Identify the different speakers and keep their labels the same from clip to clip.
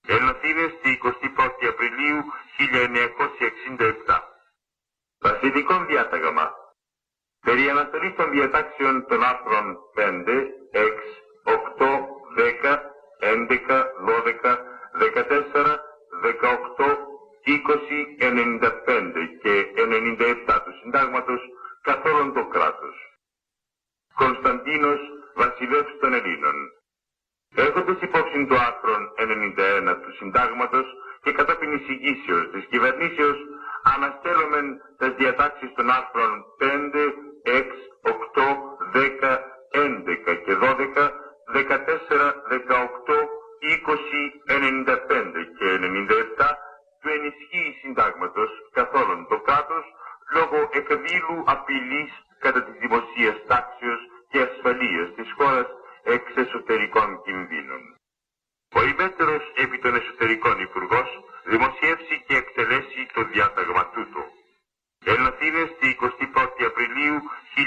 Speaker 1: Ελαθίνες τη 21η Απριλίου 1967. Βασιλικών διάταγμα. Περί αναστολής των διατάξεων των άρθρων 5, 6, 8, 10, 11, 12, 14, 18, 20, 95 και 97 του Συντάγματος καθ' όλον το κράτος. Κωνσταντίνος, βασιλεύς των Ελλήνων. Έχοντας υπόψη το άρθρο 91 του Συντάγματος και κατόπιν εισηγήσεως της κυβερνήσεως, αναστέλωμεν τις διατάξεις των άρθρων 5, 6, 8, 10, 11 και 12, 14, 18, 20, 95 και 97 του ενισχύει Συντάγματος καθ' όλον το κράτος λόγω εκδήλου απειλής κατά της δημοσίας τάξεως και ασφαλείας της χώρας εξ εσωτερικών κινδύνων. Ο ημέτερος επί των εσωτερικών υπουργός δημοσιεύσει και εκτελέσει το διάταγμα τούτο. Ελαθίνες τη 21η Απριλίου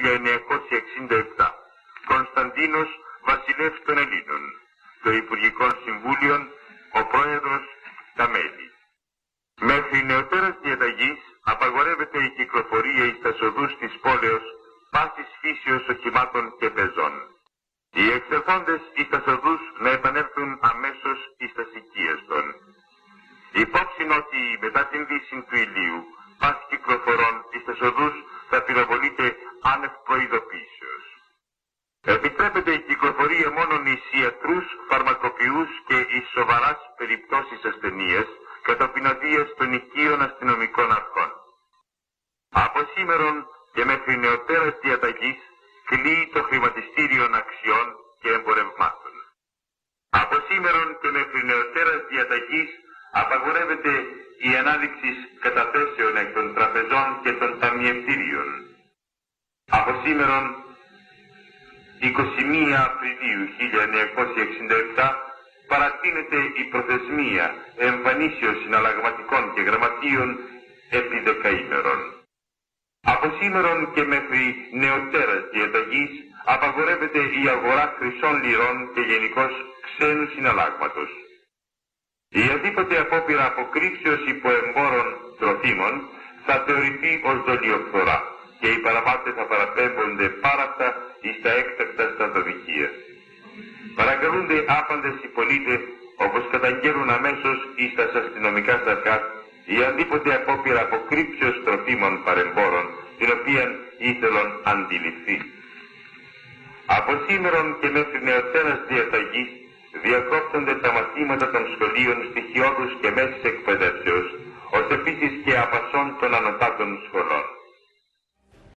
Speaker 1: 1967. Κωνσταντίνος, βασιλεύς των Ελλήνων. Το Υπουργικό Συμβούλιο, ο Πρόεδρος, τα μέλη. Μέχρι νεωτέρας διαταγής απαγορεύεται η κυκλοφορία εις τας οδούς της πόλεως πάσης φύσεως οχημάτων και πεζών. Οι εξελθόντες εις τας οδούς να επανέλθουν αμέσως εις τας οικίες των. Υπόψην ότι μετά την δύση του ηλίου πας κυκλοφορών εις τας οδούς θα πυροβολείται άνευ προειδοποίησεως. Επιτρέπεται η κυκλοφορία μόνον εις ιατρούς, φαρμακοποιούς και εις σοβαράς περιπτώσεις ασθενείας κατόπιν οδείας των οικείων αστυνομικών αρχών. Από σήμερον και μέχρι νεωτέρας διαταγής κλείει το χρηματιστήριον αξιών και εμπορευμάτων. Από σήμερον και μέχρι νεωτέρας διαταγής απαγορεύεται η ανάδειξη καταθέσεων εκ των τραπεζών και των ταμιευτήριων. Από σήμερον 21 Απριλίου 1967 παρατείνεται η προθεσμία εμφανίσεως συναλλαγματικών και γραμματείων επί δεκαήμερων. Από σήμερον και μέχρι νεωτέρας διαταγής απαγορεύεται η αγορά χρυσών λιρών και γενικώς ξένου συναλλάγματος. Η αδίποτε απόπειρα αποκρύψεως υποεμπόρων τροφίμων θα θεωρηθεί ως δολιοφθορά και οι παραβάτες θα παραπέμπονται πάραφτα εις τα έκτακτα στρατοδικεία. Παρακαλούνται άπαντες οι πολίτες, όπως καταγγέλουν αμέσως εις τας αστυνομικά σταθκά, η αντίποτε απόπειρα αποκρύψεως τροφίμων παρεμπόρων, την οποία ήθελον αντιληφθεί. Από σήμερον και μέχρι νεωτέρας διαταγής διακόπτονται τα μαθήματα των σχολείων στοιχειώδους και μέσης εκπαιδεύσεως, ως επίσης και απασών των ανωτάτων σχολών.